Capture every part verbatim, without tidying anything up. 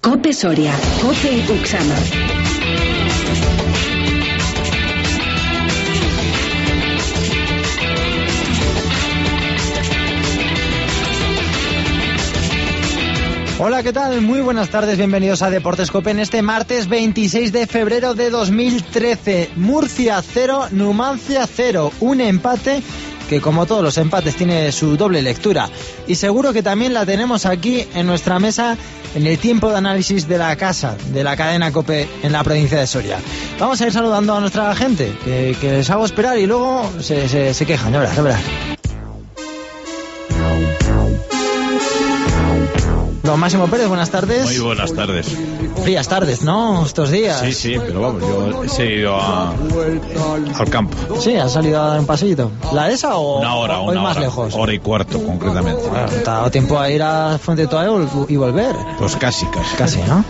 COPE Soria, COPE Uxama. Hola, ¿qué tal? Muy buenas tardes, bienvenidos a Deportes COPE en este martes veintiséis de febrero de dos mil trece. Murcia cero, Numancia cero, un empate que, como todos los empates, tiene su doble lectura, y seguro que también la tenemos aquí en nuestra mesa en el tiempo de análisis de la casa de la cadena COPE en la provincia de Soria. Vamos a ir saludando a nuestra gente, que, que les hago esperar y luego se, se, se quejan, ya verás, ya verás. Don Máximo Pérez, buenas tardes. Muy buenas tardes. Frías tardes, ¿no? Estos días. Sí, sí, pero vamos, yo he seguido a, al campo. Sí, ¿has salido a dar un paseíto? ¿La de esa o, una hora, o una más hora, lejos? Hora y cuarto, concretamente. Bueno, ¿te ha dado tiempo a ir a Fuente Toaeo y volver? Pues casi, casi. Casi, ¿no?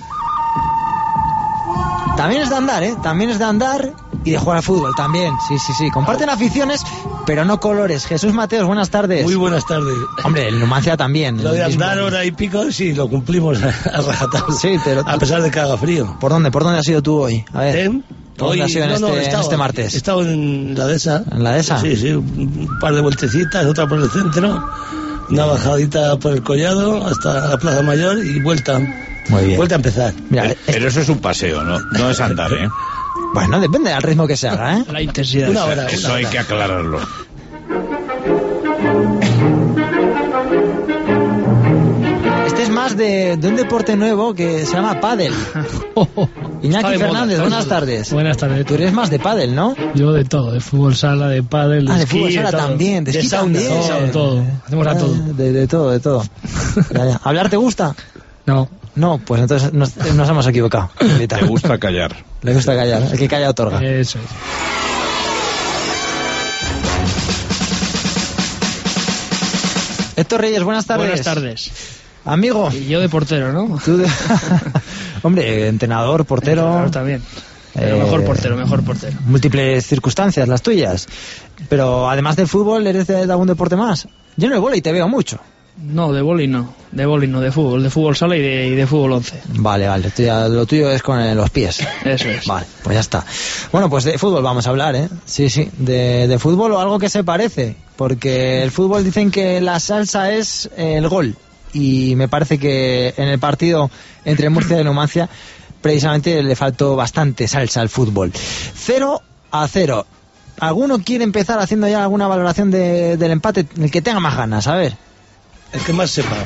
También es de andar, ¿eh? También es de andar y de jugar al fútbol también. Sí, sí, sí. Comparten aficiones, pero no colores. Jesús Mateos, buenas tardes. Muy buenas tardes. Hombre, el Numancia también. Lo de andar hora y pico, sí, lo cumplimos a, a rajatabla. Sí, pero... A pesar de que haga frío. ¿Por dónde? ¿Por dónde has ido tú hoy? A ver. ¿Eh? ¿Por dónde has ido en, no, este, no, he estado, en este martes? He estado en la dehesa. ¿En la dehesa? Sí, sí. Un par de vueltecitas, otra por el centro. Una bajadita por el Collado hasta la Plaza Mayor y vuelta. Muy bien. Vuelta a empezar. Mira, pero, pero eso es un paseo, ¿no? No es andar, ¿eh? Bueno, depende del ritmo que se haga, ¿eh? La intensidad. Una hora. Eso una hay hora. que aclararlo. Este es más de, de un deporte nuevo que se llama pádel. Iñaki Fernández, buenas tardes. Buenas tardes. Tú eres más de pádel, ¿no? Yo de todo, de fútbol sala, de pádel, de Ah, de esquí, fútbol sala todo. también, de, De esquí sauna, también. todo, todo. Hacemos a Ah, todo. De, de todo, de todo. Ya, ya. ¿Hablar te gusta? No. No, pues entonces nos, nos hemos equivocado. Te gusta callar. Le gusta callar, el que calla otorga. Eso es. Héctor Reyes, buenas tardes. Buenas tardes. Amigo. Y yo de portero, ¿no? Tú de... Hombre, entrenador, portero. Entrenador también. Pero Eh, mejor portero, mejor portero. Múltiples circunstancias las tuyas. Pero además del fútbol, ¿eres de, de algún deporte más? Yo en el vóley te veo mucho. No, de boli no. De boli no, de fútbol. De fútbol sala y de, y de fútbol once. Vale, vale, tú ya- lo tuyo es con eh, los pies. Eso es. Vale, pues ya está. Bueno, pues de fútbol vamos a hablar, ¿eh? Sí, sí, de, de fútbol o algo que se parece. Porque el fútbol dicen que la salsa es eh, el gol. Y me parece que en el partido entre Murcia y Numancia precisamente le faltó bastante salsa al fútbol. Cero a cero. ¿Alguno quiere empezar haciendo ya alguna valoración de, del empate? El que tenga más ganas, a ver. El que más sepa.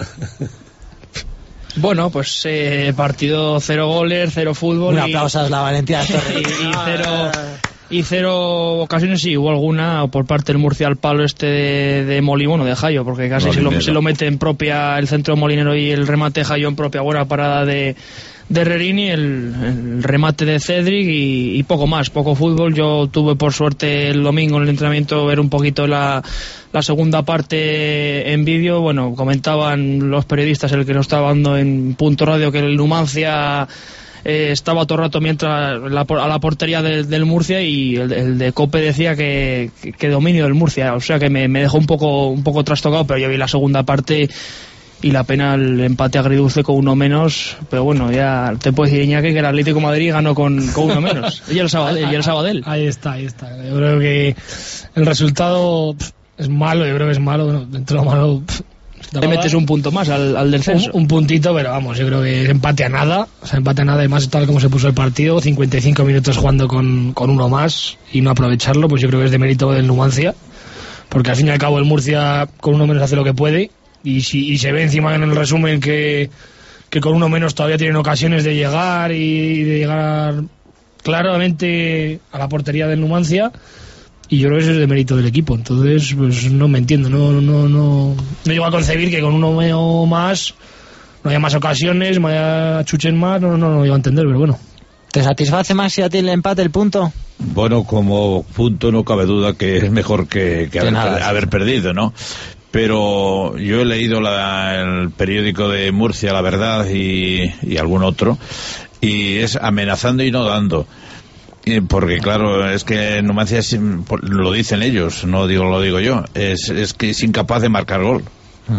Bueno, pues eh, partido cero goles, cero fútbol. Un y- aplauso a la valentía de Torres. y, y cero y cero ocasiones, sí, hubo alguna por parte del Murcia al palo este de, de Moli, bueno, de Jayo, porque casi se lo, Molinero. se lo mete en propia el centro de Molinero y el remate de Jayo en propia buena parada de, de Rerini, el, el remate de Cedric y, y poco más, poco fútbol. Yo tuve por suerte el domingo en el entrenamiento ver un poquito la, la segunda parte en vídeo. Bueno, comentaban los periodistas, el que lo estaba dando en Punto Radio, que el Numancia eh, estaba todo el rato mientras la, a la portería del, del Murcia, y el, el de Cope decía que, que, que dominio del Murcia, o sea que me, me dejó un poco un poco trastocado, pero yo vi la segunda parte y la pena el empate agridulce con uno menos, pero bueno, ya te puedo decir, Iñaki, que el Atlético de Madrid ganó con, con uno menos, y el Sabadell, y el Sabadell. Ahí está, ahí está. Yo creo que el resultado pff, es malo, yo creo que es malo. Bueno, dentro de lo malo, pff, Le metes un punto más al, al del censo. un, un puntito, pero vamos, yo creo que es empate a nada. O sea, empate a nada, y más tal como se puso el partido, cincuenta y cinco minutos jugando con, con uno más y no aprovecharlo, pues yo creo que es de mérito del Numancia, porque al fin y al cabo el Murcia con uno menos hace lo que puede, y si y se ve encima en el resumen que, que con uno menos todavía tienen ocasiones de llegar y de llegar claramente a la portería del Numancia. Y yo creo que eso es de mérito del equipo. Entonces, pues no me entiendo. No no no no, no llego a concebir que con uno más no haya más ocasiones, no haya chuchen más. No, no, no, no llego a entender, pero bueno. ¿Te satisface más si a ti el empate, el punto? Bueno, como punto no cabe duda que es mejor que, que Que haber, nada, per- sí. haber perdido, ¿no? Pero yo he leído la- el periódico de Murcia, La Verdad, y, y algún otro, y es amenazando y no dando. Y porque claro, es que Numancia es, lo dicen ellos, no digo lo digo yo, es, es que es incapaz de marcar gol. Uh-huh.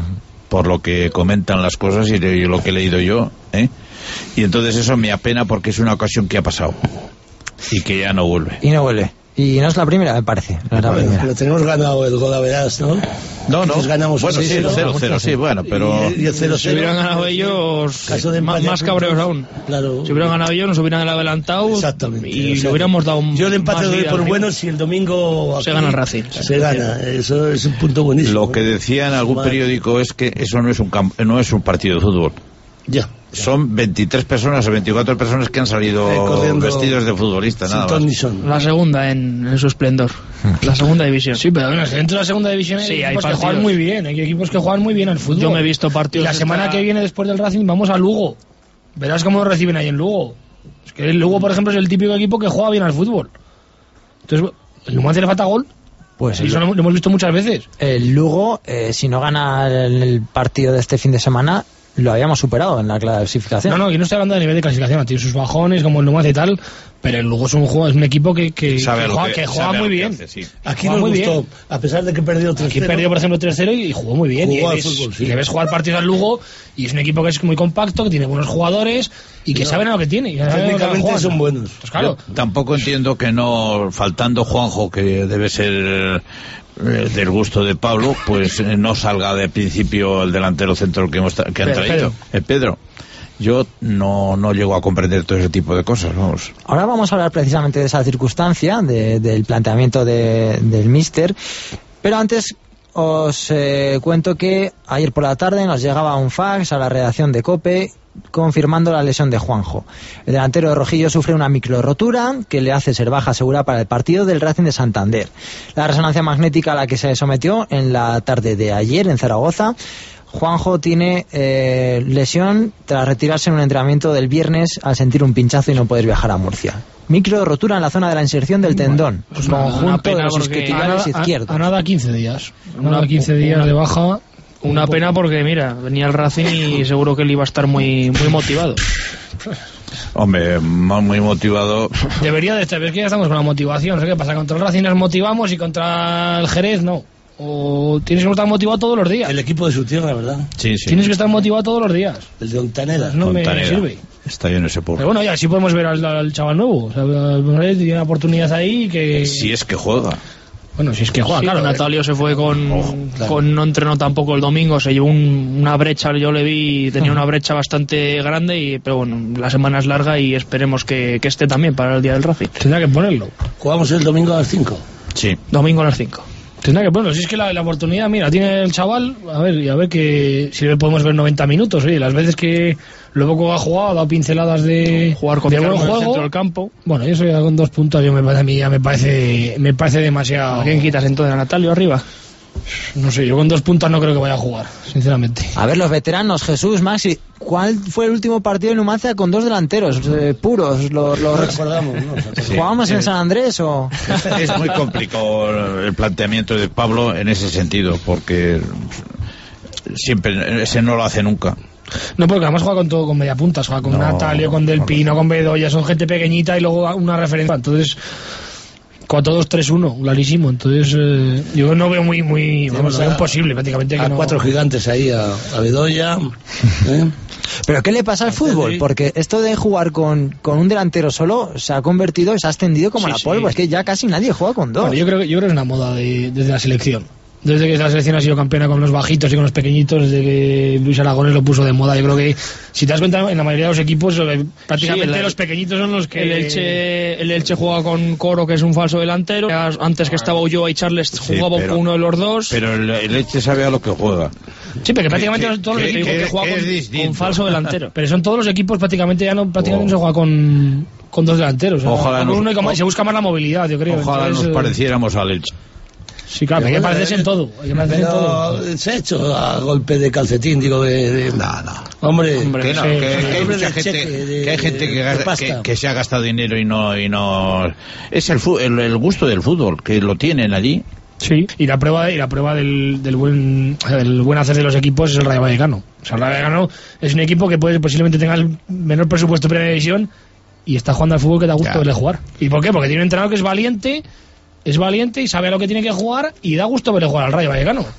por lo que comentan las cosas y lo que he leído yo, ¿eh? Y entonces eso me apena porque es una ocasión que ha pasado y que ya no vuelve. Y no vuelve. Y no es la primera, me parece. No es la bueno, primera. pero tenemos ganado el gol a verás, ¿no? No, no. Nos ganamos bueno, sí, el cero cero, sí, bueno, pero... Y, y el cero cero, si hubieran ganado ellos, caso de más, más cabreos aún. Claro. Si hubieran ganado ellos, nos hubieran adelantado. Exactamente. Y o sea, le hubiéramos dado un. Yo el empate más doy vida por al bueno rival. si el domingo... Se gana el Racing. Se gana, eso es un punto buenísimo. Lo que decía en algún Vale. periódico es que eso no es un camp- no es un partido de fútbol. Ya. Son veintitrés personas o veinticuatro personas que han salido Eh, corriendo vestidos de futbolistas, sin nada ton ni más. son. La segunda en, en su esplendor. La segunda división. Sí, pero bueno, dentro de la segunda división hay Sí, hay equipos que partidos. juegan muy bien, hay equipos que juegan muy bien al fútbol. Yo me he visto Y partidos. la semana esta- que viene después del Racing vamos a Lugo. Verás cómo nos reciben ahí en Lugo. Es que el Lugo, por ejemplo, es el típico equipo que juega bien al fútbol. Entonces, ¿el Numancia le falta gol? Pues Sí, el, eso lo, lo hemos visto muchas veces. el Lugo, eh, si no gana el, el partido de este fin de semana, lo habíamos superado en la clasificación. No, no, yo no estoy hablando de nivel de clasificación, tiene sus bajones como el Numancia y tal, pero el Lugo es un juego, es un equipo que, que, Sabe que lo juega, que- que juega sabe muy lo que bien. hace, sí. Aquí Juega nos muy gustó, bien. a pesar de que perdió tres Aquí cero. perdió, por ejemplo, tres cero y, y jugó muy bien. Jugó y, al ves, fútbol, sí. y le ves jugar partidos al Lugo y es un equipo que es muy compacto, que tiene buenos jugadores y que No. saben a lo que tiene. Y saben a lo que Técnicamente juegan. son buenos. Pues claro. Yo tampoco entiendo que no, faltando Juanjo, que debe ser eh, del gusto de Pablo, pues eh, no salga de principio el delantero centro que, hemos tra- que han Pedro, traído, Pedro. el Pedro. Yo no, no llego a comprender todo ese tipo de cosas, vamos. Ahora vamos a hablar precisamente de esa circunstancia, de- del planteamiento de- del míster, pero antes os eh, cuento que ayer por la tarde nos llegaba un fax a la redacción de COPE confirmando la lesión de Juanjo. El delantero de Rojillo sufre una micro rotura que le hace ser baja segura para el partido del Racing de Santander. La resonancia magnética a la que se sometió en la tarde de ayer en Zaragoza, Juanjo tiene eh, lesión tras retirarse en un entrenamiento del viernes al sentir un pinchazo y no poder viajar a Murcia. Micro rotura en la zona de la inserción del tendón, pues una- una conjunto pena de los porque- A isquiotibiales nada, izquierdos. a, a nada quince días. A Una- nada quince días una- de baja. Una Un pena porque, mira, venía el Racing y seguro que él iba a estar muy muy motivado. Hombre, más muy motivado. Debería de estar, es que ya estamos con la motivación. No sé qué pasa, contra el Racing nos motivamos y contra el Jerez no. O tienes que estar motivado todos los días. El equipo de su tierra, ¿verdad? Sí, sí. Tienes que estar motivado todos los días. El de Ontaneda. No me Fontaneda. sirve. Está yo en ese Pero pueblo. bueno, ya sí podemos ver al, al chaval nuevo. O sea, tiene una oportunidad ahí que... Si es que juega. Bueno, si es que juega, Sí, claro. Natalio se fue con, Oh, claro. con no entrenó tampoco el domingo, se llevó un- una brecha, yo le vi, tenía una brecha bastante grande, y, pero bueno, la semana es larga y esperemos que, que esté también para el día del Racing. Tendrá que ponerlo. Jugamos el domingo a las cinco. Sí. Domingo a las cinco. Tendrá que ponerlo. Si es que la, la oportunidad, mira, tiene el chaval, a ver, y a ver que si le podemos ver noventa minutos. Oye, las veces que lo poco ha jugado, ha dado pinceladas de Jugar con de buen en el juego. centro del campo. Bueno, eso ya con dos puntos yo me parece, a mí ya me parece, me parece demasiado. ¿A quién quitas entonces? ¿A Natalio arriba? No sé, yo con dos puntos no creo que vaya a jugar, sinceramente. A ver, los veteranos, Jesús, Maxi, ¿cuál fue el último partido de Numancia con dos delanteros eh, puros? ¿Los, los Lo rec- recordamos, ¿no? Sí. ¿Jugábamos en Es- San Andrés o...? Es muy complicado el planteamiento de Pablo en ese sentido, porque siempre, ese no lo hace nunca. No, porque además juega con todo, con media puntas, juega con No, Natalio, con Del no, Pino, con Bedoya, son gente pequeñita y luego una referencia. Entonces, con todos tres uno, clarísimo. Entonces, eh, yo no veo muy, muy, vamos, lo veo a- imposible prácticamente. Que A no- cuatro gigantes ahí, a, a Bedoya. ¿eh? ¿Pero qué le pasa al fútbol? Porque esto de jugar con, con un delantero solo se ha convertido, se ha extendido como Sí, la sí. polvo. Es que ya casi nadie juega con dos. Bueno, yo creo que yo creo que es una moda de, desde la selección. Desde que la selección ha sido campeona con los bajitos y con los pequeñitos, desde que Luis Aragones lo puso de moda, yo creo que, si te das cuenta, en la mayoría de los equipos, eh, prácticamente Sí, el- los pequeñitos son los que... El Elche, el Elche juega con Coro, que es un falso delantero. Antes que estaba Ulloa y Charles jugaba pero- con uno de los dos. Pero el, el Elche sabe a lo que juega. Sí, pero que prácticamente que- todos los que- equipos que que juega es con, distinto. con falso delantero. Pero son todos los equipos prácticamente ya no, prácticamente Wow. no se juega con, con dos delanteros. o sea, Ojalá con nos- uno y con- se busca más la movilidad, yo creo. Ojalá Entonces, nos eh, pareciéramos al Elche. Sí, claro, hay que parecerse en todo. Hay que parecerse en todo. Pero se ha hecho a golpe de calcetín, digo, de... de... No, no. Hombre, Hombre, Que no, sí, que, sí, que hay hombre, mucha de gente, cheque, de- que hay gente que, de gasta- pasta. que, que se ha gastado dinero y no y no es el, fu- el el gusto del fútbol que lo tienen allí. Sí, y la prueba, y la prueba del, del buen del buen hacer de los equipos es el Rayo Vallecano. O sea, el Rayo Vallecano es un equipo que puede, posiblemente tenga el menor presupuesto de primera división y está jugando al fútbol que da gusto Claro. verle jugar. ¿Y por qué? Porque tiene un entrenador que es valiente, es valiente y sabe a lo que tiene que jugar y da gusto verle jugar al Rayo Vallecano.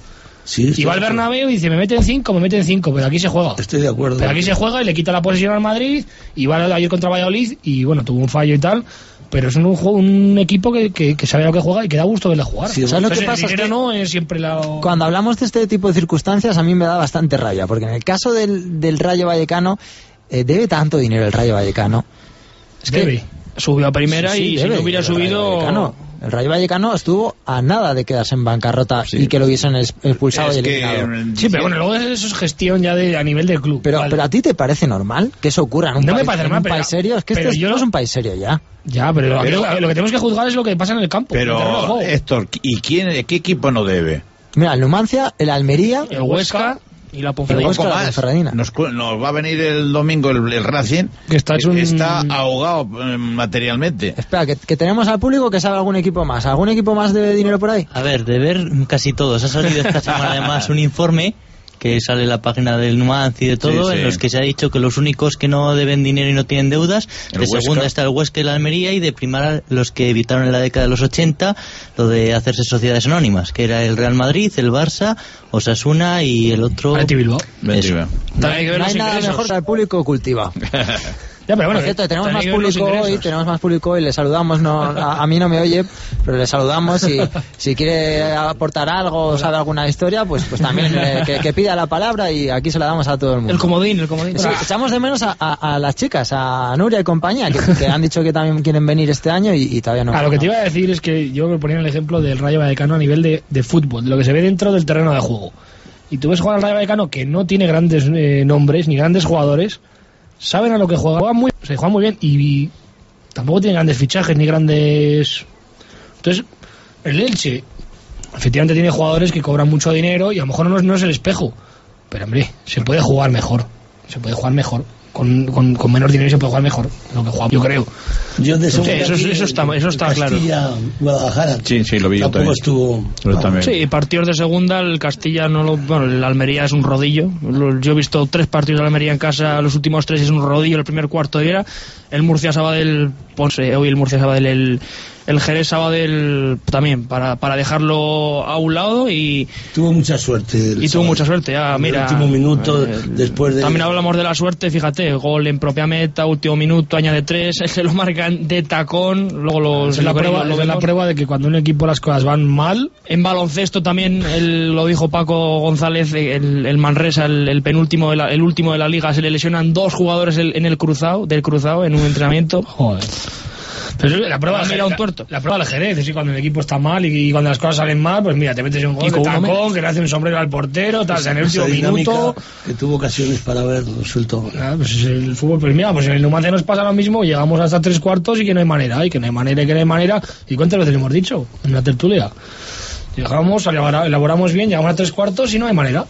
Sí, y va al Bernabéu y dice, me meten cinco, me meten cinco, pero aquí se juega. Estoy de acuerdo. Pero aquí se juega y le quita la posesión al Madrid y va ayer contra Valladolid y bueno, tuvo un fallo y tal, pero es un, un equipo que, que, que sabe a lo que juega y que da gusto verle jugar. Sí, ¿sabes lo que pasa? El dinero Es que no es siempre la... cuando hablamos de este tipo de circunstancias a mí me da bastante rabia, porque en el caso del, del Rayo Vallecano, eh, debe tanto dinero el Rayo Vallecano. Es debe. que subió a primera sí, sí, y debe. si no hubiera el subido... Rayo Vallecano, el Rayo Vallecano estuvo a nada de quedarse en bancarrota Sí. y que lo hubiesen expulsado Es y que, eliminado. Sí, pero bueno, luego eso es gestión ya de, a nivel del club. Pero, Vale. pero ¿a ti te parece normal que eso ocurra en un, No me país, parece en normal, un pero- país serio? Es que pero este yo- no es un país serio ya. Ya, pero, Pero- lo, lo que tenemos que juzgar es lo que pasa en el campo. meterlo al Pero, juego. Héctor, ¿y quién, qué equipo no debe? Mira, el Numancia, el Almería, El Huesca y la El Ponferradina. Huesca, Poco la más. Ponferradina. Nos, cu- nos va a venir el domingo el, el Racing, Que está hecho un- está ahogado eh, materialmente. Espera, que, que tenemos al público que sabe algún equipo más. ¿Algún equipo más debe dinero por ahí? A ver, de ver casi todos. Ha salido esta semana además un informe que sale en la página del Numancia y de todo, Sí, sí. en los que se ha dicho que los únicos que no deben dinero y no tienen deudas, El de Huesca. segunda está el Huesca y la Almería, y de primera los que evitaron en la década de los ochenta lo de hacerse sociedades anónimas, que era el Real Madrid, el Barça, Osasuna y el otro... Atleti Bilbao. Eso. Mentira. También hay que ver No los hay nada ingresos. mejor que el público cultiva. Ya, pero bueno, Por cierto, tenemos también más hay que ver los público hoy, ingresos. tenemos más público hoy, le saludamos, no, a, a mí no me oye, pero le saludamos y si quiere aportar algo o sabe alguna historia, pues pues también eh, que, que pida la palabra y aquí se la damos a todo el mundo. El comodín, el comodín. Sí, echamos de menos a, a- a las chicas, a Nuria y compañía, que, que han dicho que también quieren venir este año y, y todavía no. a lo que te iba a decir es que yo me ponía el ejemplo del Rayo Vallecano a nivel de, de fútbol, de lo que se ve dentro del terreno de juego. Y tú ves jugar al Rayo Vallecano que no tiene grandes eh, nombres ni grandes jugadores, saben a lo que juegan, juegan muy, se juegan muy bien y, y tampoco tienen grandes fichajes ni grandes... Entonces, el Elche efectivamente tiene jugadores que cobran mucho dinero y a lo mejor no es, no es el espejo, pero hombre, se puede jugar mejor, se puede jugar mejor. Con, con, con menos dinero se puede jugar mejor de lo que juega, yo creo. Yo de Sí, segunda eso- aquí, eso está- eso está claro. Castilla, Guadalajara. Sí, sí, lo vi yo Tampoco también. estuvo. Yo también. Sí, partidos de segunda, el Castilla no lo... Bueno, el Almería es un rodillo. Lo- Yo he visto tres partidos de Almería en casa, los últimos tres es un rodillo, el primer cuarto era el Murcia Sabadell, Ponce, hoy el Murcia Sabadell, el, el Jerez Sabadell también, para, para dejarlo a un lado y, Tuvo mucha suerte. el y tuvo sábado. mucha suerte. Ya, En mira, el último minuto, eh, después de. También hablamos de la suerte, fíjate, gol en propia meta, último minuto, añade tres, se lo marcan de tacón, luego lo, Esa es la, lo- prueba, lo esa es la vemos. prueba de que cuando un equipo las cosas van mal, En baloncesto también, el- lo dijo Paco González, el, el Manresa, el, el penúltimo, de la, el último de la liga, se le lesionan dos jugadores el- en el cruzado, del cruzado, en un entrenamiento. joder. Pero eso, la prueba Ah, del mira, Jerez- un tuerto. La, la prueba del Jerez, es decir, cuando el equipo está mal y, y cuando las cosas salen mal, pues mira, te metes un Y gol de con uno tacón, menos. que le hace un sombrero al portero, tal, o sea, en el esa último dinámica minuto. que tuvo ocasiones para haber resuelto. Nada, pues es el fútbol, pues mira, pues en el Numancia nos pasa lo mismo, llegamos hasta tres cuartos y que no hay manera, y que no hay manera, y que no hay manera, y cuántas veces le hemos dicho en la tertulia. Llegamos, elabora- elaboramos bien, llegamos a tres cuartos y no hay manera.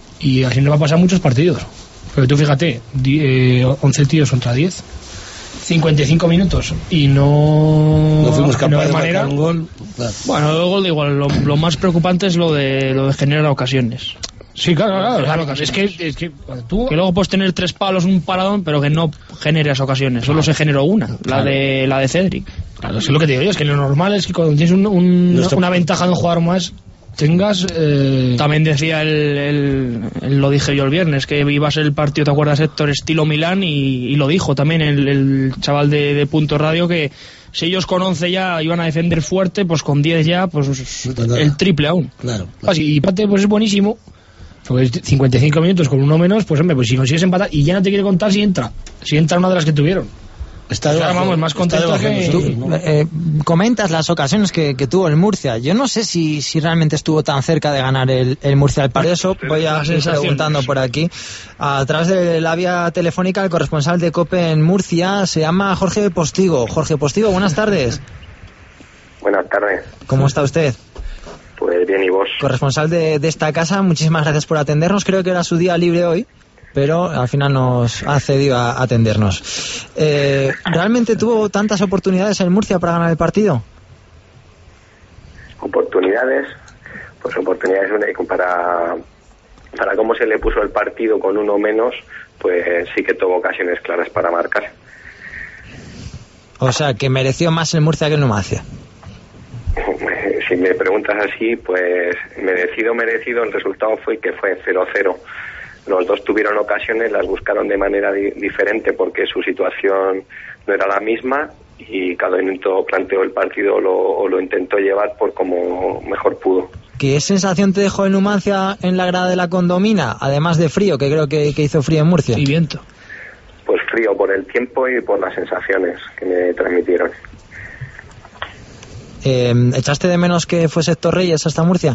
Y así nos va a pasar muchos partidos. Pero tú fíjate, di- eh, once tíos contra diez, cincuenta y cinco minutos, y no, No fuimos y no capaces hay de manera. marcar un gol. Claro. Bueno, luego igual, lo, lo más preocupante es lo de, lo de generar ocasiones. Sí, claro, claro, claro, es que, es que cuando tú... Que luego puedes tener tres palos, un paradón, pero que no generas ocasiones. Solo se generó una, la de la de Cedric. Claro, eso es lo que te digo yo, es que lo normal es que cuando tienes un- un- Nuestro- una ventaja de un jugador más, tengas... Eh, También decía el, el- el- lo dije yo el viernes, que iba a ser el partido, ¿te acuerdas, Héctor? Estilo Milán, y, y lo dijo también el, el chaval de, de Punto Radio, que si ellos con once ya iban a defender fuerte, pues con diez ya, pues Total. el triple aún. Claro. y empate pues es buenísimo, porque es cincuenta y cinco minutos con uno menos, pues hombre, pues si consigues empatar, y ya no te quiere contar si entra, si entra una de las que tuvieron. Está Claro, debajo, vamos, más está contento debajo de que- nosotros, Tú ¿no? eh, comentas las ocasiones que, que tuvo el Murcia. Yo no sé si, si realmente estuvo tan cerca de ganar el, el Murcia. Por eso voy a Las ir sensaciones. preguntando por aquí. A través de la vía telefónica, el corresponsal de COPE en Murcia se llama Jorge Postigo. Jorge Postigo, buenas tardes. Buenas tardes. ¿Cómo está usted? Pues bien, ¿y vos? Corresponsal de, de esta casa, muchísimas gracias por atendernos. Creo que era su día libre hoy, pero al final nos ha cedido a atendernos. Eh, ¿Realmente tuvo tantas oportunidades el Murcia para ganar el partido? Oportunidades, pues oportunidades una- para, para cómo se le puso el partido con uno menos, pues sí que tuvo ocasiones claras para marcar. O sea, que mereció más el Murcia que el Numancia. Si me preguntas así, pues merecido, merecido, el resultado fue que fue cero cero. Los dos tuvieron ocasiones, las buscaron de manera di- diferente porque su situación no era la misma y cada uno planteó el partido lo, o lo intentó llevar por como mejor pudo. ¿Qué sensación te dejó el Numancia en la grada de la Condomina? Además de frío, que creo que, que hizo frío en Murcia. Y viento. Pues frío por el tiempo y por las sensaciones que me transmitieron. Eh, ¿Echaste de menos que fuese Héctor Reyes hasta Murcia?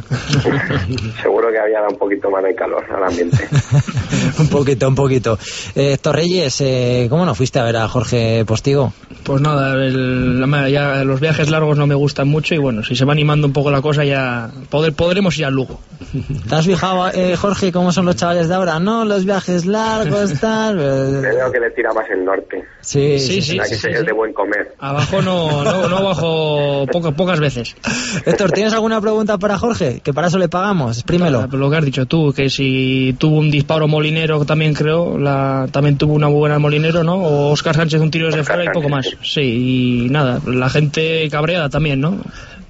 Seguro que había dado un poquito más de calor al ambiente. un poquito, un poquito. Eh, Héctor Reyes, eh, ¿cómo no fuiste a ver a Jorge Postigo? Pues nada, el, ya los viajes largos no me gustan mucho y bueno, si se va animando un poco la cosa ya poder, podremos ir al Lugo. ¿Te has fijado, eh, Jorge, cómo son los chavales de ahora? No, los viajes largos, tal... Creo que le tira más el norte. Sí, sí, sí. La sí, que sí, es sí. de buen comer. Abajo no, no, no bajo poco, pocas veces. Héctor, ¿tienes alguna pregunta para Jorge? Que para eso le pagamos, exprímelo. Nada, lo que has dicho tú, que si tuvo un disparo Molinero también creo, la, también tuvo una buena Molinero, ¿no? O Óscar Sánchez un tiro desde fuera y poco más. Sí, y nada, la gente cabreada también, ¿no?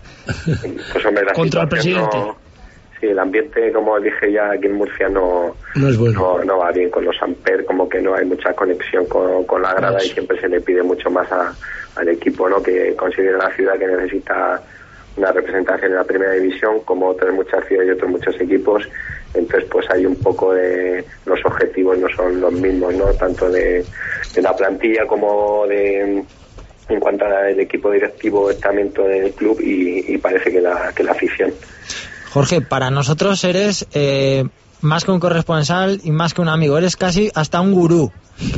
Pues, hombre, la Contra el situación presidente. no- sí, el ambiente, como dije ya, aquí en Murcia no, No es bueno. no, no va bien con los Amper, como que no hay mucha conexión con, con la grada y siempre se le pide mucho más a, al equipo, ¿no? Que considera la ciudad que necesita una representación en la primera división, como otras muchas ciudades y otros muchos equipos. Entonces, pues hay un poco de... los objetivos no son los mismos, ¿no? Tanto de, de la plantilla como de... en cuanto al equipo directivo, estamento del club y, y parece que la, que la afición. Jorge, para nosotros eres eh, más que un corresponsal y más que un amigo, eres casi hasta un gurú.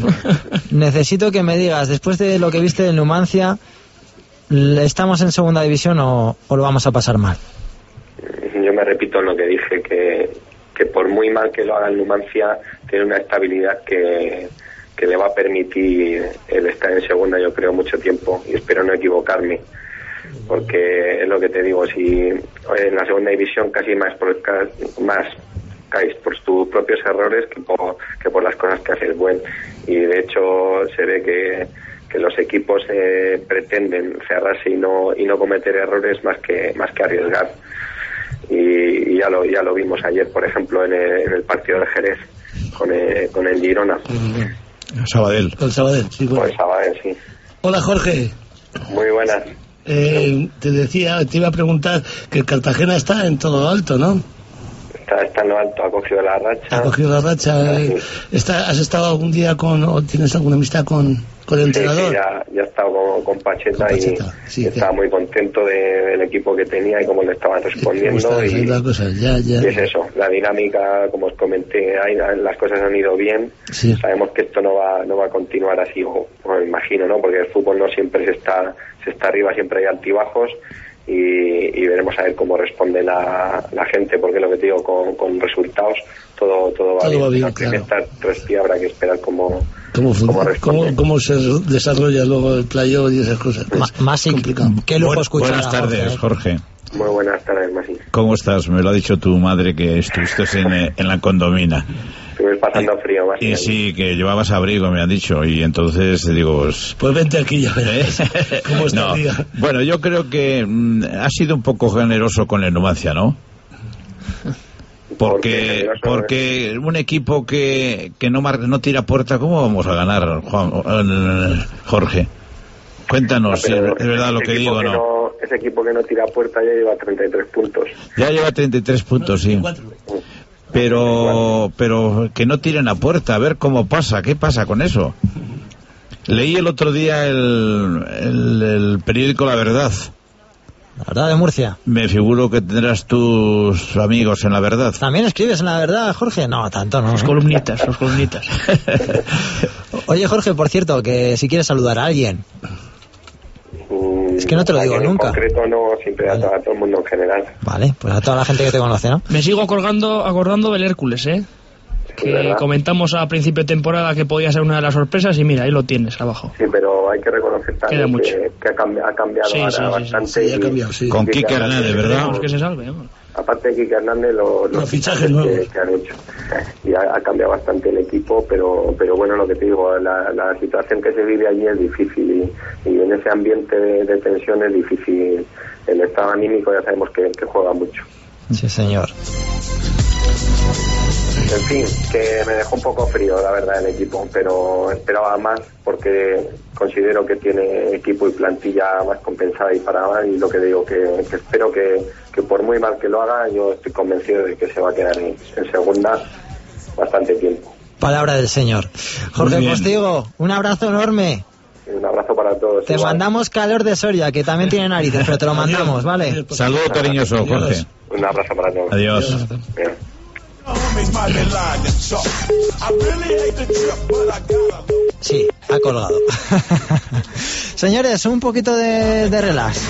Necesito que me digas, después de lo que viste del Numancia, ¿estamos en segunda división o, o lo vamos a pasar mal? Yo me repito en lo que dije, que, que por muy mal que lo haga el Numancia, tiene una estabilidad que, que le va a permitir el estar en segunda, yo creo, mucho tiempo, y espero no equivocarme, porque es lo que te digo, si en la segunda división casi más por, más caes por tus propios errores que por, que por las cosas que hace el buen, y de hecho se ve que que los equipos eh, pretenden cerrarse y no y no cometer errores más que más que arriesgar, y, y ya lo ya lo vimos ayer, por ejemplo, en el, en el partido de Jerez con el, con el Girona. Sabadell. Con Sabadell, sí, bueno. Con el Sabadell, sí. Hola, Jorge. Muy buenas. Eh, te decía, te iba a preguntar que el Cartagena está en todo lo alto, ¿no? Está, está en lo alto, ha cogido la racha. Ha cogido la racha. Eh, está, ¿Has estado algún día con, o tienes alguna amistad con, con el Sí, entrenador? sí, ya, ya he estado con, con Pacheta, Con Pacheta, y sí, estaba que- muy contento de, del equipo que tenía y cómo le estaban ¿Cómo respondiendo. está Y, la cosa? Ya, ya. y es eso, la dinámica, como os comenté, hay, las cosas han ido bien. Sí. Sabemos que esto no va no va a continuar así, o, o me imagino, ¿no? Porque el fútbol no siempre se está se está arriba, siempre hay altibajos, y, y veremos a ver cómo responde la, la gente, porque lo que te digo, con, con resultados todo todo va Todo bien. va bien, La primera claro. tres días habrá que esperar cómo ¿Cómo, fun- cómo responde. cómo, cómo se desarrolla luego el playoff y esas cosas? Ma- Es Masi, complicado. qué lujo Buen- escuchar buenas a Jorge, tardes, ¿eh? Jorge. Muy buenas tardes, Masi. ¿Cómo estás? Me lo ha dicho tu madre que estuviste en, eh, en la Condomina. Estuve pasando frío, Masi. Y sí, que llevabas abrigo, me han dicho. Y entonces digo... pues, Pues vente aquí ya verás ¿eh? cómo está No. el día. Bueno, yo creo que mm, has sido un poco generoso con el Numancia, ¿no? ¿Por qué Porque generoso? porque un equipo que, que no mar- no tira puerta, ¿cómo vamos a ganar, Juan, eh, Jorge? Cuéntanos, si es Pero es verdad lo ese que equipo digo o que no. Ese equipo que no tira puerta ya lleva treinta y tres puntos. Ya lleva treinta y tres puntos, sí. Pero, pero que no tiren a puerta, a ver cómo pasa, qué pasa con eso. Leí el otro día el, el, el periódico La Verdad. La verdad de Murcia. Me figuro que tendrás tus amigos en La Verdad. ¿También escribes en La Verdad, Jorge? No, tanto no. Los ¿eh? columnitas, los columnitas. Oye, Jorge, por cierto, que si quieres saludar a alguien. Mm, Es que no te lo digo alguien nunca. En concreto no, siempre a, to- a todo el mundo en general. Vale, pues a toda la gente que te conoce, ¿no? Me sigo acordando, acordando del Hércules, ¿eh? Que ¿verdad? comentamos a principio de temporada que podía ser una de las sorpresas y mira, ahí lo tienes abajo. Sí, pero hay que reconocer Queda también mucho. que, que ha, cambi- ha cambiado Sí, ahora sí, sí, sí. bastante. Sí, ha y- cambiado, sí. Con y Quique que- Hernández, ¿verdad? Esperemos que se salve, ¿no? aparte de Quique Hernández, los, los, los fichajes que, nuevos que han hecho. Y ha, ha cambiado bastante el equipo, pero pero bueno, lo que te digo, la, la situación que se vive allí es difícil y, y en ese ambiente de, de tensión es difícil. El estado anímico ya sabemos que, que juega mucho. Sí, señor. En fin, que me dejó un poco frío, la verdad, el equipo, pero esperaba más porque considero que tiene equipo y plantilla más compensada y para más, y lo que digo, que, que espero que, que por muy mal que lo haga, yo estoy convencido de que se va a quedar en, en segunda bastante tiempo. Palabra del señor. Jorge Postigo, un abrazo enorme. Un abrazo para todos. Te igual. mandamos calor de Soria, que también tiene narices, pero te lo mandamos, ¿vale? Saludo cariñoso, Jorge. Un abrazo para todos. Adiós. Bien. Sí, ha colgado. Señores, un poquito de, de relax.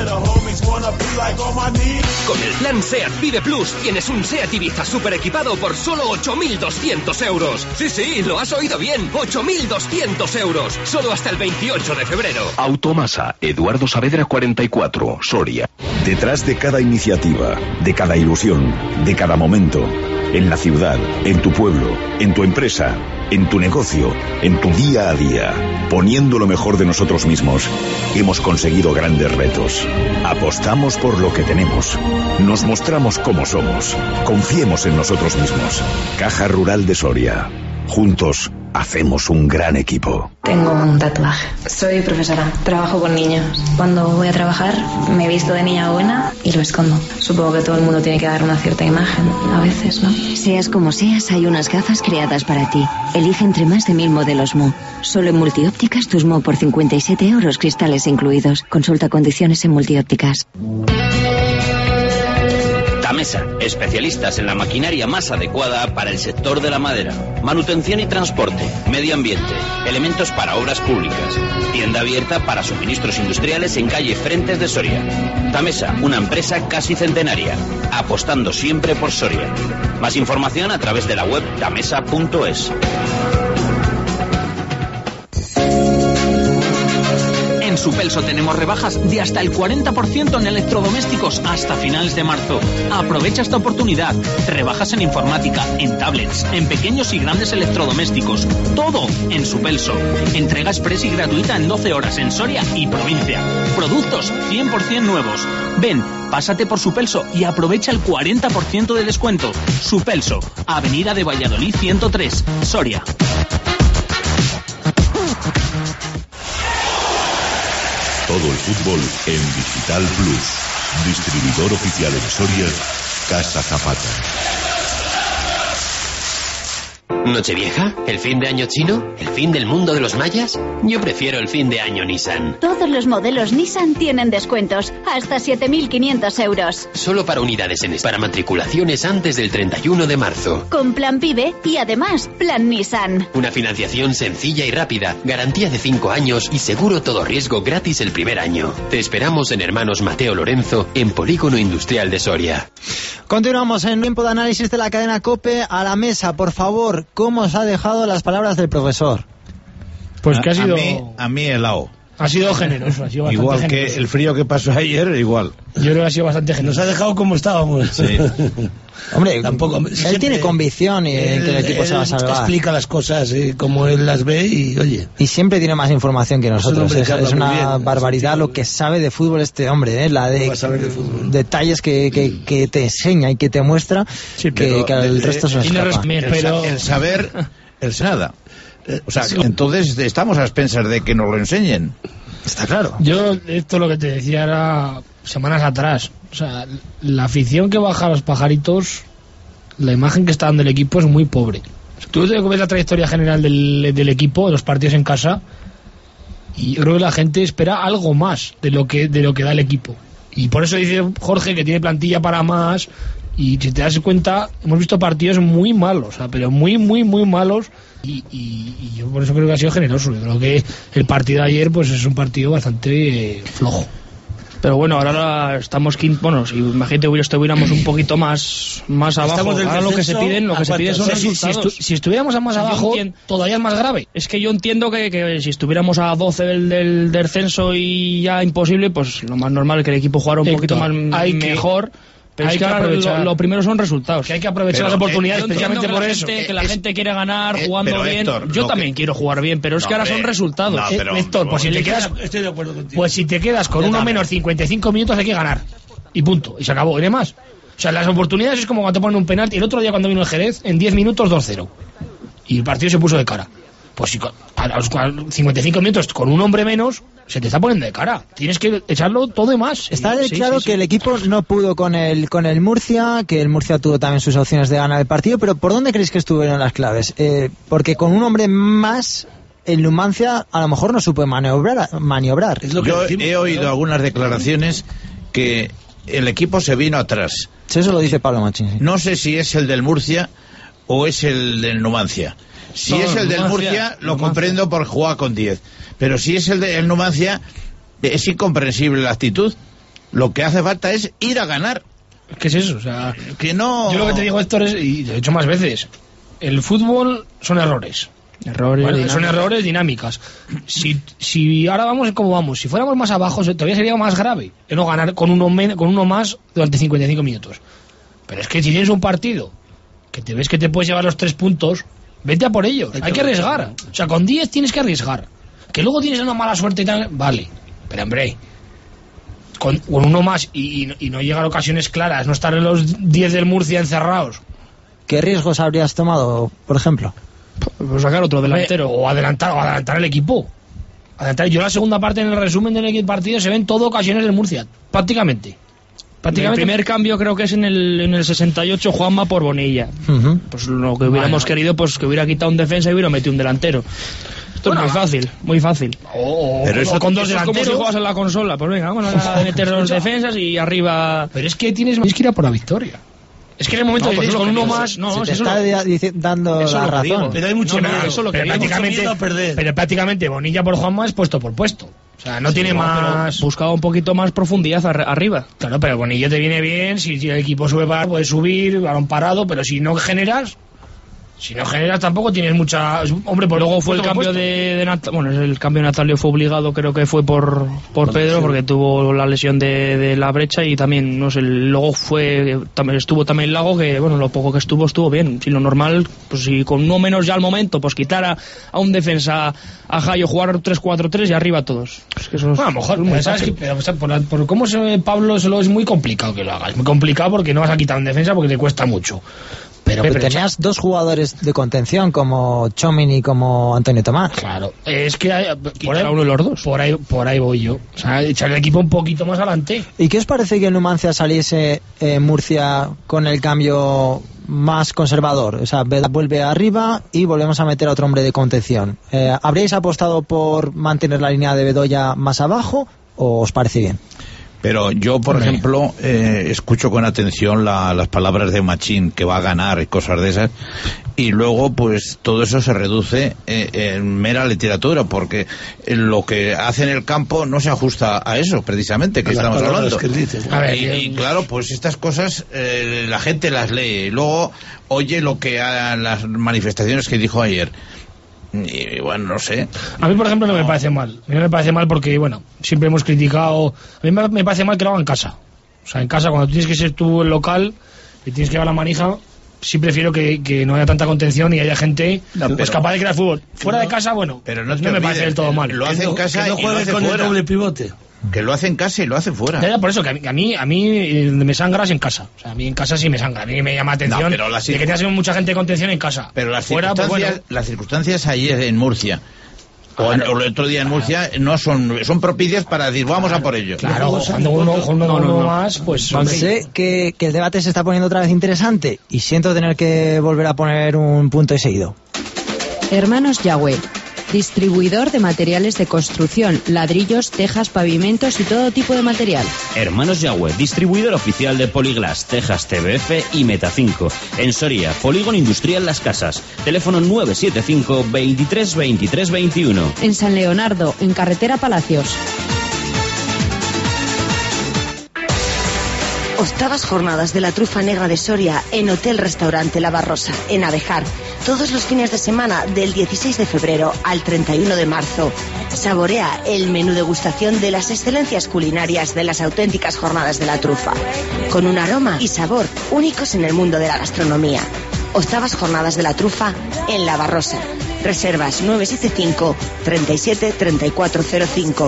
Con el plan SEAT Vive Plus tienes un SEAT Ibiza super equipado por solo ocho mil doscientos euros. Sí, sí, lo has oído bien, ocho mil doscientos euros. Solo hasta el veintiocho de febrero. Automasa, Eduardo Saavedra cuarenta y cuatro, Soria. Detrás de cada iniciativa, de cada ilusión, de cada momento, en la ciudad, en tu pueblo, en tu empresa, en tu negocio, en tu día a día, poniendo lo mejor de nosotros mismos, hemos conseguido grandes retos. Apostamos por lo que tenemos. Nos mostramos cómo somos. Confiemos en nosotros mismos. Caja Rural de Soria. Juntos hacemos un gran equipo. Tengo un tatuaje. Soy profesora. Trabajo con niños. Cuando voy a trabajar me visto de niña buena y lo escondo. Supongo que todo el mundo tiene que dar una cierta imagen. A veces, ¿no? Seas como seas, hay unas gafas creadas para ti. Elige entre más de mil modelos M O. Solo en Multiópticas tus M O por cincuenta y siete euros, cristales incluidos. Consulta condiciones en Multiópticas. Tamesa, especialistas en la maquinaria más adecuada para el sector de la madera. Manutención y transporte, medio ambiente, elementos para obras públicas. Tienda abierta para suministros industriales en calle Frentes de Soria. Tamesa, una empresa casi centenaria, apostando siempre por Soria. Más información a través de la web tamesa punto es. En Supelso tenemos rebajas de hasta el cuarenta por ciento en electrodomésticos hasta finales de marzo. Aprovecha esta oportunidad. Rebajas en informática, en tablets, en pequeños y grandes electrodomésticos. Todo en Supelso. Entrega express y gratuita en doce horas en Soria y provincia. Productos cien por ciento nuevos. Ven, pásate por Supelso y aprovecha el cuarenta por ciento de descuento. Supelso, Avenida de Valladolid ciento tres, Soria. Todo el fútbol en Digital Plus. Distribuidor oficial en Soria, Casa Zapata. ¿Nochevieja? ¿El fin de año chino? ¿El fin del mundo de los mayas? Yo prefiero el fin de año Nissan. Todos los modelos Nissan tienen descuentos, hasta siete mil quinientos euros. Solo para unidades en para matriculaciones antes del treinta y uno de marzo. Con plan PIBE y además plan Nissan. Una financiación sencilla y rápida, garantía de cinco años y seguro todo riesgo gratis el primer año. Te esperamos en Hermanos Mateo Lorenzo, en Polígono Industrial de Soria. Continuamos en tiempo de análisis de la cadena COPE. A la mesa, por favor, ¿cómo os ha dejado las palabras del profesor? Pues que ha sido... A mí, a mí helado. Ha sido generoso, ha sido bastante igual generoso. Que el frío que pasó ayer, igual. Yo creo que ha sido bastante generoso. Nos ha dejado como estábamos. Sí. Hombre, tampoco. Él Siempre, tiene convicción en que el equipo se va a salvar. Explica las cosas eh, como él las ve y oye. Y siempre tiene más información que nosotros. Es, es, es una bien, barbaridad lo que sabe de fútbol este hombre, ¿eh? La de, de detalles que, que, que te enseña y que te muestra sí, que, que al resto se nos escapa. El, pero... el saber, el nada. O sea, entonces estamos a expensas de que nos lo enseñen. Está claro. Yo, esto lo que te decía era semanas atrás. O sea, la afición que baja a los pajaritos, la imagen que está dando el equipo es muy pobre. Tú ves la trayectoria general del, del equipo, de los partidos en casa, y yo creo que la gente espera algo más de lo que, de lo que da el equipo. Y por eso dice Jorge que tiene plantilla para más. Y si te das cuenta, hemos visto partidos muy malos, o sea, pero muy, muy, muy malos. Y, y, y yo por eso creo que ha sido generoso. Yo creo que el partido de ayer pues es un partido bastante eh, flojo. Pero bueno, ahora estamos quinto, bueno, si imagínate que estuviéramos un poquito más más abajo, ahora lo que se piden, lo que se pide son si, resultados. Si, si estuviéramos a más abajo, entiendo, todavía es más grave. Es que yo entiendo que, que si estuviéramos a doce del, del descenso y ya imposible, pues lo más normal es que el equipo jugara un Héctor, poquito más hay mejor. Que... Pero hay es que, que ahora aprovechar. lo, lo primero son resultados. Que hay que aprovechar Pero, las oportunidades eh, yo entiendo precisamente que por la eso. gente- que la Es- gente quiere ganar eh, jugando pero, bien. Héctor, Yo lo también que- quiero jugar bien, pero es No, que ahora hombre, son resultados. no, pero- Héctor, pues si te quedas, Estoy de acuerdo contigo. pues si te quedas con Yo uno también. menos cincuenta y cinco minutos hay que ganar. Y punto. Y se acabó. Y demás. O sea, las oportunidades es como cuando te ponen un penalti. El otro día cuando vino el Jerez, en diez minutos dos cero. Y el partido se puso de cara. Pues si con- a los cua- cincuenta y cinco minutos con un hombre menos, se te está poniendo de cara. Tienes que echarlo todo y más. Está Sí, sí, claro sí, que sí. el equipo no pudo con el con el Murcia, que el Murcia tuvo también sus opciones de ganar el partido, pero ¿por dónde creéis que estuvieron las claves? Eh, porque con un hombre más, el Numancia a lo mejor no supo maniobrar. maniobrar. Yo he oído algunas declaraciones que el equipo se vino atrás. Sí, eso lo dice Pablo Machín. sí. No sé si es el del Murcia o es el del Numancia. Si No, es el del Numancia, Murcia, lo Numancia. comprendo por jugar con diez. Pero si es el del Numancia, es incomprensible la actitud. Lo que hace falta es ir a ganar. ¿Qué es eso? O sea, que no... Yo lo que te digo, Héctor, es, y lo he dicho más veces, el fútbol son errores. Errores, Vale, son dinámicas. errores, dinámicas. Si, si ahora vamos como vamos, si fuéramos más abajo, se- todavía sería más grave el no ganar con uno, men- con uno más durante cincuenta y cinco minutos. Pero es que si tienes un partido que te ves que te puedes llevar los tres puntos, vete a por ellos. Hay, que arriesgar. O sea, con diez tienes que arriesgar. Que luego tienes una mala suerte y tal, vale. Pero hombre, con, con uno más y, y- y no llegar a ocasiones claras, no estar en los diez del Murcia encerrados. ¿Qué riesgos habrías tomado, por ejemplo? Pues sacar otro delantero. O adelantar, o adelantar el equipo. Adelantar. Yo la segunda parte en el resumen del partido se ven todo ocasiones del Murcia. Prácticamente. El primer cambio creo que es en el, en el sesenta y ocho, Juanma por Bonilla. Pues lo que hubiéramos Vale. querido, pues que hubiera quitado un defensa y hubiera metido un delantero. Esto Bueno, es muy fácil, muy fácil. O, Pero o eso, con dos eso es como delanteros. si juegas en la consola. Pues venga, vamos a meter los defensas y arriba... Pero es que tienes, tienes que ir a por la victoria. Es que en el momento No, que pues tienes es lo con que uno digo. más, no, Se no, te eso está lo- di- dici- dando eso la es lo que digo. razón. Pero hay mucho No, no, miedo. eso es lo que pero digo. prácticamente, Mucho miedo a perder. pero prácticamente Bonilla por Juanma es puesto por puesto. O sea, no Sí, tiene no, más. pero buscaba un poquito más profundidad ar- arriba. Claro, pero Bonilla te viene bien. Si, si el equipo sube para, puedes subir, balón parado. Pero si no generas, si no generas tampoco tienes mucha. Hombre, pues Luego fue el puesto por cambio puesto. de, de Nat- bueno, el cambio de Natalio fue obligado, creo que fue por por Pedro, porque tuvo la lesión de, de la brecha y también, no sé, luego fue también estuvo también Lago, que bueno, lo poco que estuvo estuvo bien. Si lo normal, pues si con uno menos ya al momento, pues quitar a, a un defensa, a Jayo, jugar tres cuatro tres y arriba todos. Es que eso es, Bueno, a lo mejor, es muy pero ¿sabes fácil. qué? Pero, o sea, por, la- por cómo se ve Pablo, solo es muy complicado que lo hagas. Muy complicado porque no vas a quitar en defensa porque te cuesta mucho. Pero, Pero pero tenías dos jugadores de contención como Chomin y como Antonio Tomás. Claro, es que hay, por ahí, a uno de los dos. Por ahí, por ahí voy yo. O sea, echar el equipo un poquito más adelante. ¿Y qué os parece que el Numancia saliese en Murcia con el cambio más conservador? O sea, Vela vuelve arriba y volvemos a meter a otro hombre de contención. Eh, ¿Habríais apostado por mantener la línea de Bedoya más abajo o os parece bien? Pero yo, por Hombre. ejemplo, eh, escucho con atención la- las palabras de Machín, que va a ganar y cosas de esas, y luego, pues, todo eso se reduce eh, en mera literatura, porque eh, lo que hace en el campo no se ajusta a eso, precisamente, que A las estamos palabras hablando. que él dice. A ver, y, yo- y claro, pues estas cosas eh, la gente las lee, y luego oye lo que a las manifestaciones que dijo ayer. Y bueno, no sé. A mí, por ejemplo, no me parece mal. A mí no me parece mal porque, bueno, siempre hemos criticado. A mí me me parece mal que lo haga en casa. O sea, en casa, cuando tienes que ser tú el local y tienes que llevar la manija, sí prefiero que, que no haya tanta contención y haya gente No, pues pero- capaz de crear fútbol. Fuera de casa, bueno, Pero no, pues te no me olvides, parece del todo mal. Lo hace en casa que no y lo juegue hace con el fuera. doble pivote. Que lo hace en casa y lo hace fuera. Ya, ya, por eso, que a mí, a mí, a mí eh, me sangra es en casa. O sea, a mí en casa sí me sangra. A mí me llama la atención No, pero las de que tengas mucha gente de contención en casa. Pero las fuera, pues circunstancias, bueno. las circunstancias ayer en Murcia o, en- o el otro día en Murcia no son son propicias para decir vamos a por ello. Claro, cuando uno, uno, No, no, uno no. más, pues... hombre, Sé que, que el debate se está poniendo otra vez interesante y siento tener que volver a poner un punto y seguido. Hermanos Yahweh, distribuidor de materiales de construcción, ladrillos, tejas, pavimentos y todo tipo de material. Hermanos Yahweh, distribuidor oficial de Poliglas, Tejas T B F y Meta cinco. En Soria, Polígono Industrial Las Casas. Teléfono nueve siete cinco, veintitrés, veintitrés, veintiuno. En San Leonardo, en Carretera Palacios. Octavas jornadas de la trufa negra de Soria en Hotel Restaurante La Barrosa, en Abejar. todos los fines de semana del dieciséis de febrero al treinta y uno de marzo. Saborea el menú degustación de las excelencias culinarias de las auténticas jornadas de la trufa, con un aroma y sabor únicos en el mundo de la gastronomía. Octavas jornadas de la trufa en La Barrosa. Reservas nueve siete cinco, treinta y siete, treinta y cuatro cero cinco.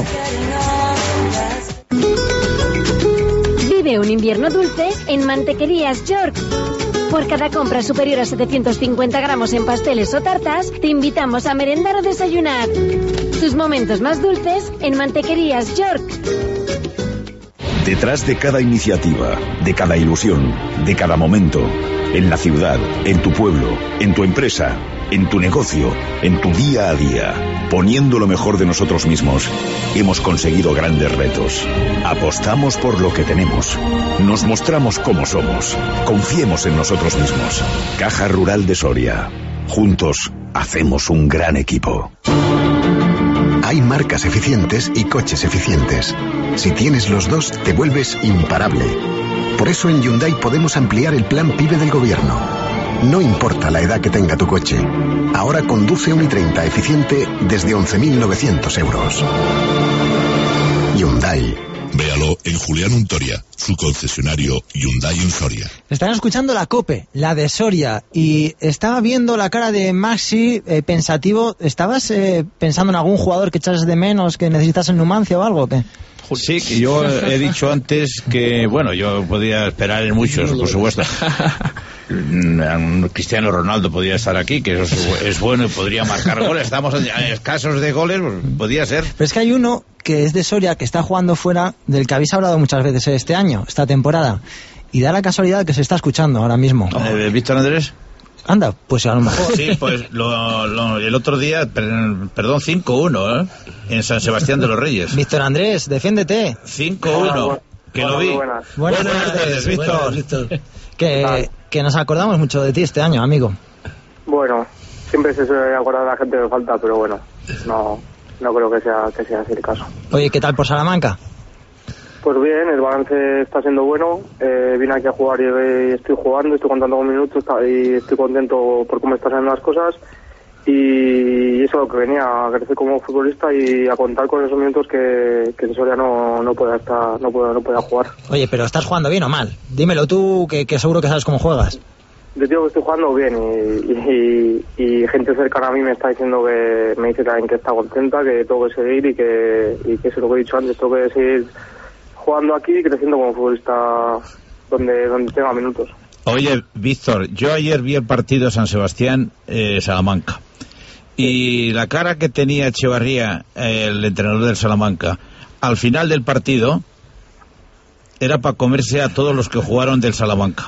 Vive un invierno dulce en Mantequerías York. Por cada compra superior a setecientos cincuenta gramos en pasteles o tartas, te invitamos a merendar o desayunar. Tus momentos más dulces en Mantequerías York. Detrás de cada iniciativa, de cada ilusión, de cada momento, en la ciudad, en tu pueblo, en tu empresa, en tu negocio, en tu día a día, poniendo lo mejor de nosotros mismos, hemos conseguido grandes retos. Apostamos por lo que tenemos. Nos mostramos como somos. Confiemos en nosotros mismos. Caja Rural de Soria. Juntos hacemos un gran equipo. Hay marcas eficientes y coches eficientes. Si tienes los dos, te vuelves imparable. Por eso en Hyundai podemos ampliar el plan PYME del gobierno. No importa la edad que tenga tu coche. Ahora conduce un i treinta eficiente desde once mil novecientos euros. Hyundai. Véalo en Julián Untoria, su concesionario Hyundai en Soria. Están escuchando la COPE, la de Soria, y estaba viendo la cara de Maxi eh, pensativo. ¿Estabas eh, pensando en algún jugador que echas de menos, que necesitas en Numancia o algo o qué? Sí, que yo he dicho antes que, bueno, yo podía esperar en muchos, por supuesto. Cristiano Ronaldo podía estar aquí, que es, es bueno y podría marcar goles. Estamos escasos de goles, pues podía ser. Pero es que hay uno que es de Soria, que está jugando fuera, del que habéis hablado muchas veces este año, esta temporada, y da la casualidad que se está escuchando ahora mismo. Eh, ¿Víctor Andrés? Anda, pues a lo mejor. Sí, pues lo, lo, el otro día, per, perdón, cinco uno, ¿eh? En San Sebastián de los Reyes. Víctor Andrés, defiéndete. cinco uno, que lo vi. Buenas, buenas, buenas tardes, Víctor. Víctor. Que, que nos acordamos mucho de ti este año, amigo. Bueno, siempre se suele acordar de la gente que falta, pero bueno, no, no creo que sea, que sea así el caso. Oye, ¿qué tal por Salamanca? Pues bien, el balance está siendo bueno. Eh, vine aquí a jugar y estoy jugando, estoy contando con minutos y estoy contento por cómo están saliendo las cosas. Y eso es lo que venía, a crecer como futbolista y a contar con esos minutos que, que en Soria no, no pueda estar, no pueda, no pueda jugar. Oye, pero ¿estás jugando bien o mal? Dímelo tú, que, que seguro que sabes cómo juegas. Yo digo que estoy jugando bien y, y, y gente cercana a mí me está diciendo que, me dice también que está contenta, que tengo que seguir y que, y que es lo que he dicho antes, tengo que seguir jugando aquí y creciendo como futbolista donde, donde tenga minutos. Oye, Víctor, yo ayer vi el partido de San Sebastián, eh, Salamanca, y la cara que tenía Echevarría, eh, el entrenador del Salamanca, al final del partido, era para comerse a todos los que jugaron del Salamanca.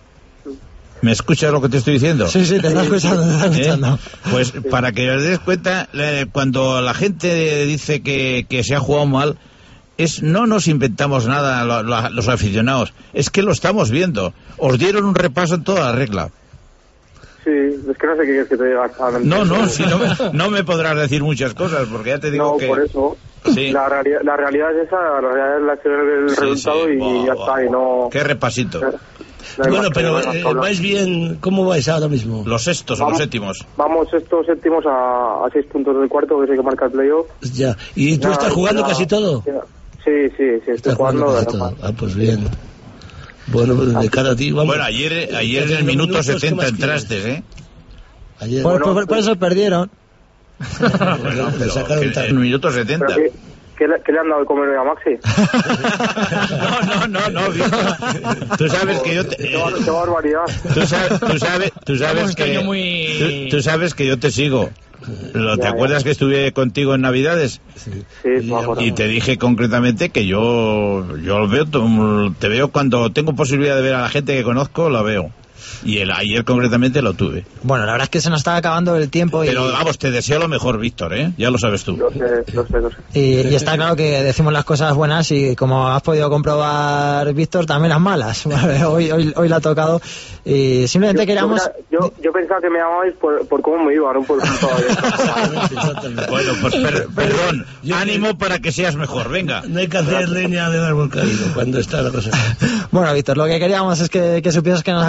¿Me escuchas lo que te estoy diciendo? Sí, sí, te estás escuchando, te estás escuchando. ¿Eh? Pues para que os des cuenta, eh, cuando la gente dice que, que se ha jugado mal, es no nos inventamos nada lo, lo, los aficionados, es que lo estamos viendo. Os dieron un repaso en toda la regla. Sí, es que no sé qué quieres que te diga. No, no, si no, me, no me podrás decir muchas cosas, porque ya te digo no, que... No, por eso. Sí. La, realidad, la realidad es esa, la realidad es la acción del sí, resultado sí. y oh, ya está, y no... Qué repasito. No no bueno, pero eh, vais bien, ¿cómo vais ahora mismo? Los sextos vamos, o los séptimos. Vamos sextos, séptimos a, a seis puntos del cuarto, que es el que marca el playoff. Ya, ¿y tú ya, estás jugando ya, casi todo? Ya. Sí, sí, sí, estoy jugando. jugando ah, pues bien. Bueno, de cara a ti, vamos. Bueno, ayer, ayer en el minuto setenta entraste, ¿eh? Ayer. Por, por, por eso perdieron. Bueno, pero en el minuto setenta. ¿Qué, qué, le, ¿Qué le han dado de comer a Maxi? no, no, no, no. Tú sabes que yo te... Qué, qué barbaridad. Tú sabes, tú sabes, tú sabes que... Muy... Tú, tú sabes que yo te sigo. ¿Lo, ¿Te ya, acuerdas ya. que estuve contigo en Navidades? Sí, sí me acuerdo. Y te dije concretamente que yo yo veo, te veo cuando tengo posibilidad de ver a la gente que conozco, la veo. Y el ayer concretamente lo tuve. Bueno, la verdad es que se nos está acabando el tiempo. Y... Pero vamos, te deseo lo mejor, Víctor, ¿eh? Ya lo sabes tú. Lo sé, lo sé, lo sé. Y, y está claro que decimos las cosas buenas y como has podido comprobar, Víctor, también las malas. Vale, hoy, hoy, hoy la ha tocado. Y simplemente yo, queríamos... Yo, yo, yo pensaba que me llamabais por, por cómo me iba, no por todavía. Bueno, pues per, perdón. Yo, ánimo para que seas mejor, venga. No hay que hacer leña de árbol caído cuando está la cosa. Bueno, Víctor, lo que queríamos es que, que supieras que nos acordamos de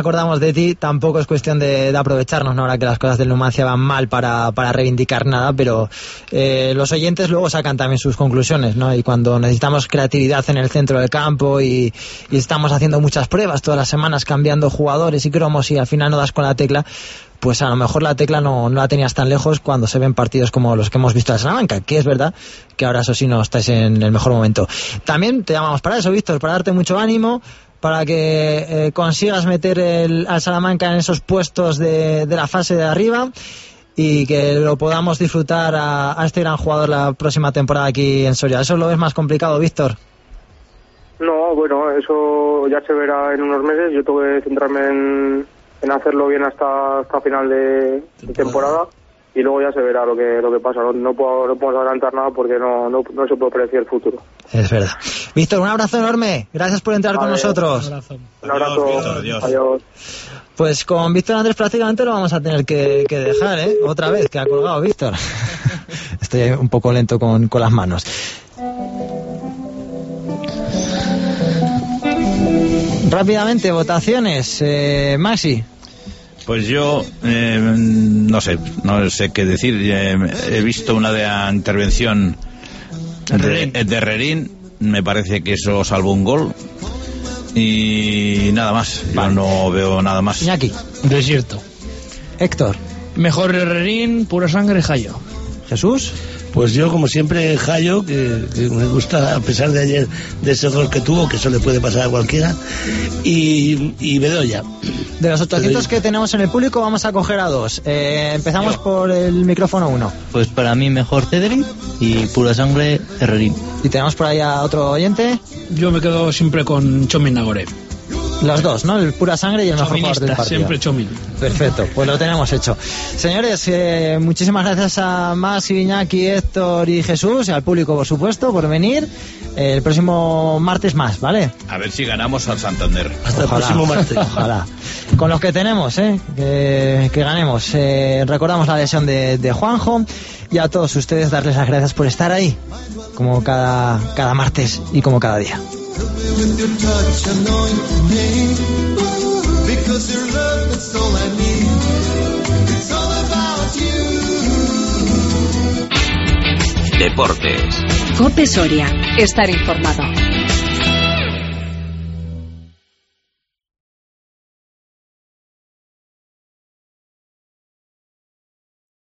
de ti, tampoco es cuestión de, de aprovecharnos, ¿no? Ahora que las cosas del Numancia van mal para, para reivindicar nada, pero eh, los oyentes luego sacan también sus conclusiones, ¿no? Y cuando necesitamos creatividad en el centro del campo y, y estamos haciendo muchas pruebas todas las semanas, cambiando jugadores y cromos y al final no das con la tecla, pues a lo mejor la tecla no, no la tenías tan lejos cuando se ven partidos como los que hemos visto en Salamanca, que es verdad que ahora eso sí no estáis en el mejor momento. También te llamamos para eso, Víctor, para darte mucho ánimo, para que eh, consigas meter el, al Salamanca en esos puestos de, de la fase de arriba y que lo podamos disfrutar a, a este gran jugador la próxima temporada aquí en Soria. ¿Eso lo ves más complicado, Víctor? No, bueno, eso ya se verá en unos meses. Yo tengo que centrarme en, en hacerlo bien hasta, hasta final de, de temporada y luego ya se verá lo que lo que pasa. No, no puedo no puedo adelantar nada porque no, no, no se puede predecir el futuro. Es verdad. Víctor, un abrazo enorme. Gracias por entrar vale, con nosotros. Un abrazo. Un abrazo. Adiós, Víctor, adiós. Adiós. Pues con Víctor Andrés prácticamente lo vamos a tener que, que dejar, ¿eh? Otra vez, que ha colgado Víctor. Estoy un poco lento con, con las manos. Rápidamente, votaciones. Eh, Maxi. Pues yo eh, no sé, no sé qué decir. Eh, he visto una de la intervención de, de Rerín, me parece que eso salvó un gol y nada más. Yo vale. no veo nada más. Iñaki. Desierto. Héctor. Mejor Rerín, pura sangre, Jayo. Jesús. Pues yo, como siempre, Jayo, que, que me gusta, a pesar de ayer, de ese gol que tuvo, que eso le puede pasar a cualquiera, y, y Bedoya. De los ochocientos que tenemos en el público, vamos a coger a dos. Eh, empezamos yo. por el micrófono uno. Pues para mí, mejor Cedric y pura sangre, Herrerín. ¿Y tenemos por ahí a otro oyente? Yo me quedo siempre con Chomin Nagore. Los dos, ¿no? El pura sangre y el mejor jugador del partido. Siempre Chomin. Perfecto, pues lo tenemos hecho. Señores, eh, muchísimas gracias a Maxi, Iñaki, Héctor y Jesús, y al público, por supuesto, por venir. Eh, el próximo martes más, ¿vale? A ver si ganamos al Santander. Hasta ojalá, el próximo martes. Ojalá. Con los que tenemos, ¿eh? Que, que ganemos. Eh, recordamos la lesión de, de Juanjo y a todos ustedes darles las gracias por estar ahí, como cada, cada martes y como cada día. With your touch anointed me, because your love is all I need. It's all about you. Deportes. COPE Soria. Estar informado.